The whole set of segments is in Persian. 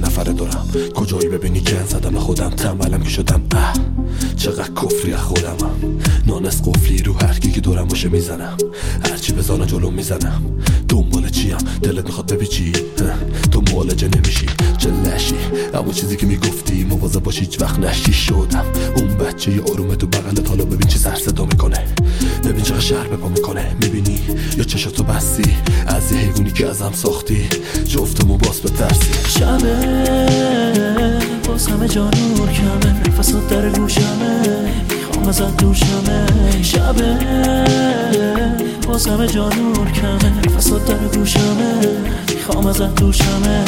نفر دارم. کجایی ببینی گن زدم خودم، تنبلم که شدم چقدر کفری از خودمم. نانس قفلی رو هر کی که دورم باشه میزنم، هرچی بزانه جلو میزنم. دنبال چیم؟ دلت میخواد بپیچی؟ تو معالجه نمیشی چه لشی. اما چیزی که میگفتی مواظب باشی هیچ وقت نشی. شدم اون بچه ی آرومه تو بغلت، حالا ببین چی سر صدا میکنه. ببین چقدر شهر به پا میکنه. میبینی یا چشاتو بستی از یه حیوانی که ازم ساختی، جفتمون باز بترسی. شبه باز همه جا نور کمه، نفسات در گوشمه میخوام ازت دوشمه. شبه باز همه جا نور کمه، نفسات در گوشمه میخوام ازت دوشمه.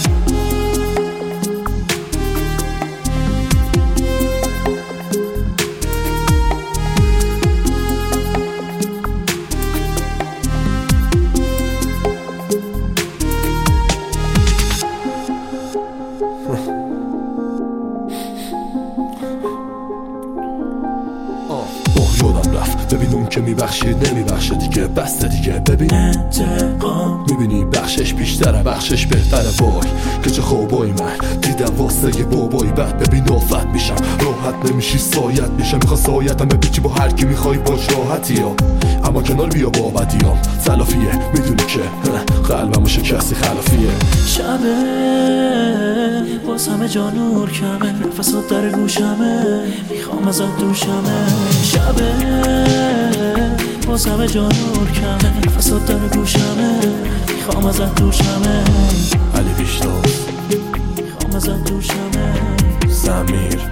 یادم رفت ببین اون که میبخشید نمیبخشه دیگه، بسته دیگه. ببین انتقام میبینی بخشش بیشتره، بخشش بهتره. وای که چه خوبایی من دیدم واسه یه بابایی. بعد ببین آفت میشم، راحت نمیشی سایت میشم. میخوا سایتم بپیچی با هر کی میخوای باش راحتی ها، اما کنار بیا با بدیام. تلافیه میدونی که قلبمو شکستی خلافیه. شبه باز همه جا نور کمه، نفسات در گوشمه میخوام ازت دوشمه. شبه باز همه جا نور کمه، نفسات در گوشمه میخوام ازت دوشمه. علی بیشتاز میخوام ازت دوشمه. زمیر